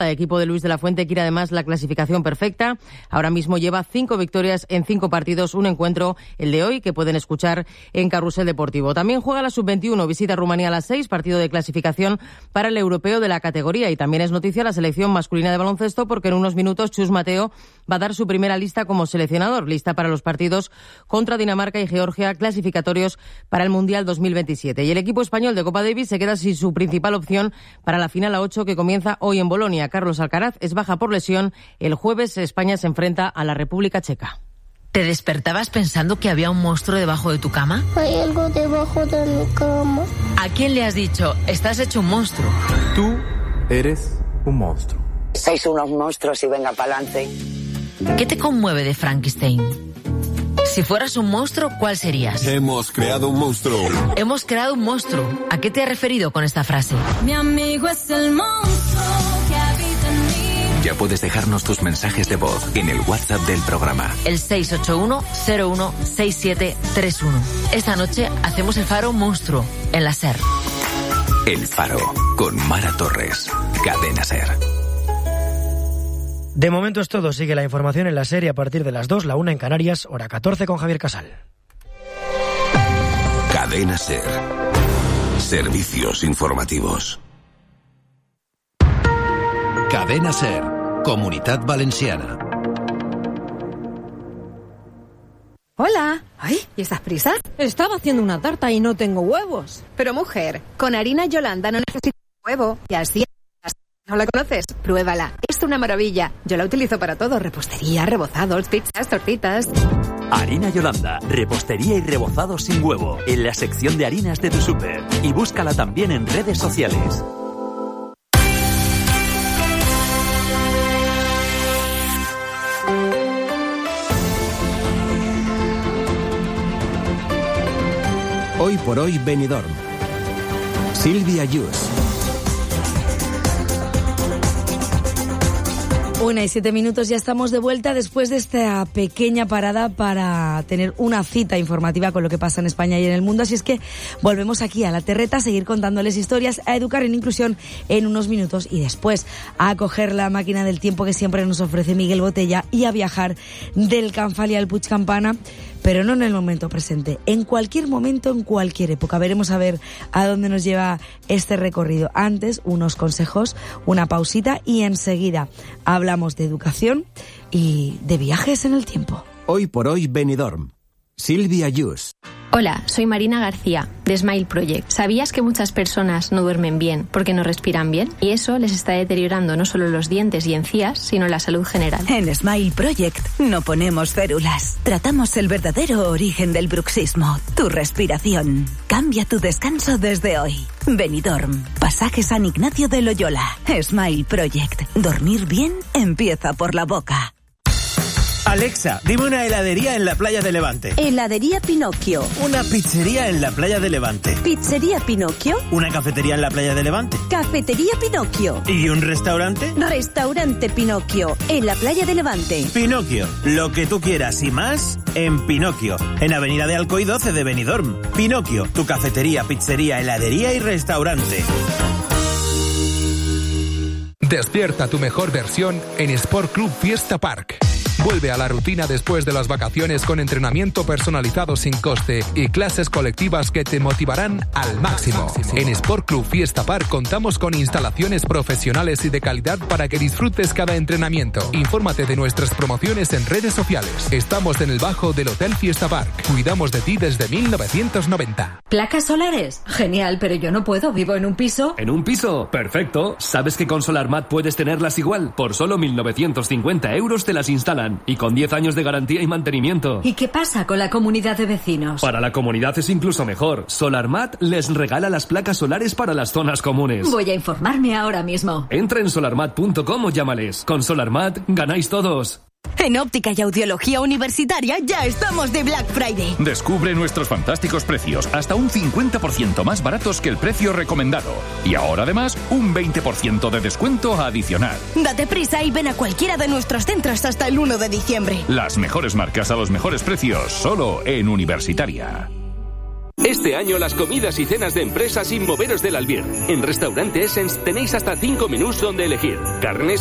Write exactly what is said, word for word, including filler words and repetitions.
El equipo de Luis de la Fuente quiere además la clasificación perfecta. Ahora mismo lleva cinco victorias en cinco partidos, un encuentro, el de hoy, que pueden escuchar en Carrusel Deportivo. También juega la sub veintiuno, visita Rumanía a las seis, partido de clasificación para el europeo de la categoría. Y también es noticia la selección masculina de baloncesto, porque en unos minutos Chus Mateo va a dar su primera lista como seleccionador, lista para los partidos contra Dinamarca y Georgia, clasificatorios para el Mundial dos mil veintisiete. Y el equipo español de Copa Davis se queda sin su principal opción para la final a ocho que comienza hoy en Bolonia. Carlos Alcaraz es baja por lesión. El jueves España se enfrenta a la República Checa. ¿Te despertabas pensando que había un monstruo debajo de tu cama? Hay algo debajo de mi cama. ¿A quién le has dicho, estás hecho un monstruo? Tú eres un monstruo. Sois unos monstruos y venga pa'lante. ¿Qué te conmueve de Frankenstein? Si fueras un monstruo, ¿cuál serías? Hemos creado un monstruo. Hemos creado un monstruo. ¿A qué te has referido con esta frase? Mi amigo es el monstruo que habita en mí. Ya puedes dejarnos tus mensajes de voz en el WhatsApp del programa. El seis ocho uno cero uno seis siete tres uno. Esta noche hacemos el Faro Monstruo en la SER. El Faro, con Mara Torres. Cadena SER. De momento es todo. Sigue la información en la serie a partir de las dos, la una en Canarias, hora catorce con Javier Casal. Cadena SER. Servicios informativos. Cadena SER. Comunitat Valenciana. Hola. Ay, ¿y estas prisas? Estaba haciendo una tarta y no tengo huevos. Pero mujer, con harina Yolanda no necesitas huevo. Y así... ¿No la conoces? Pruébala. Es una maravilla. Yo la utilizo para todo. Repostería, rebozados, pizzas, tortitas. Harina Yolanda. Repostería y rebozados sin huevo. En la sección de harinas de tu súper. Y búscala también en redes sociales. Hoy por hoy Benidorm. Silvia Yus. Una y siete minutos, ya estamos de vuelta después de esta pequeña parada para tener una cita informativa con lo que pasa en España y en el mundo. Así es que volvemos aquí a la terreta a seguir contándoles historias, a educar en inclusión en unos minutos y después a coger la máquina del tiempo que siempre nos ofrece Miguel Botella y a viajar del Canfali al Puig Campana, pero no en el momento presente, en cualquier momento, en cualquier época. Veremos a ver a dónde nos lleva este recorrido. Antes, unos consejos, una pausita y enseguida hablamos de educación y de viajes en el tiempo. Hoy por hoy Benidorm. Silvia Yus. Hola, soy Marina García, de Smile Project. ¿Sabías que muchas personas no duermen bien porque no respiran bien? Y eso les está deteriorando no solo los dientes y encías, sino la salud general. En Smile Project no ponemos férulas. Tratamos el verdadero origen del bruxismo, tu respiración. Cambia tu descanso desde hoy. Benidorm, Pasaje San Ignacio de Loyola. Smile Project. Dormir bien empieza por la boca. Alexa, dime una heladería en la playa de Levante. Heladería Pinocchio. Una pizzería en la playa de Levante. Pizzería Pinocchio. Una cafetería en la playa de Levante. Cafetería Pinocchio. ¿Y un restaurante? Restaurante Pinocchio, en la playa de Levante. Pinocchio, lo que tú quieras y más en Pinocchio, en Avenida de Alcoy doce de Benidorm. Pinocchio, tu cafetería, pizzería, heladería y restaurante. Despierta tu mejor versión en Sport Club Fiesta Park. Vuelve a la rutina después de las vacaciones con entrenamiento personalizado sin coste y clases colectivas que te motivarán al máximo. En Sport Club Fiesta Park contamos con instalaciones profesionales y de calidad para que disfrutes cada entrenamiento. Infórmate de nuestras promociones en redes sociales. Estamos en el bajo del Hotel Fiesta Park. Cuidamos de ti desde mil novecientos noventa. ¿Placas solares? Genial, pero yo no puedo. ¿Vivo en un piso? ¿En un piso? Perfecto. ¿Sabes que con SolarMat puedes tenerlas igual? Por solo mil novecientos cincuenta euros te las instalan. Y con diez años de garantía y mantenimiento. ¿Y qué pasa con la comunidad de vecinos? Para la comunidad es incluso mejor. SolarMat les regala las placas solares para las zonas comunes. Voy a informarme ahora mismo. Entra en solarmat punto com o llámales. Con SolarMat ganáis todos. En Óptica y Audiología Universitaria ya estamos de Black Friday. Descubre nuestros fantásticos precios, hasta un cincuenta por ciento más baratos que el precio recomendado. Y ahora además, un veinte por ciento de descuento adicional. Date prisa y ven a cualquiera de nuestros centros hasta el uno de diciembre. Las mejores marcas a los mejores precios, solo en Universitaria. Este año las comidas y cenas de empresa sin moveros del Albier. En Restaurante Essence tenéis hasta cinco menús donde elegir. Carnes,